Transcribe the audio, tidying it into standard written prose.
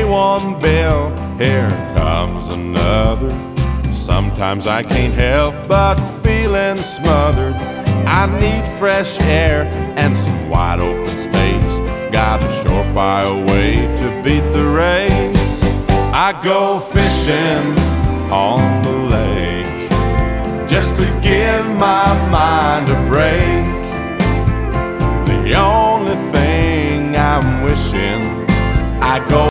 one bill, here comes another. Sometimes I can't help but feeling smothered. I need fresh air and some wide open space. Got a surefire way to beat the race. I go fishing on the lake just to give my mind a break. The only thing I'm wishing, I go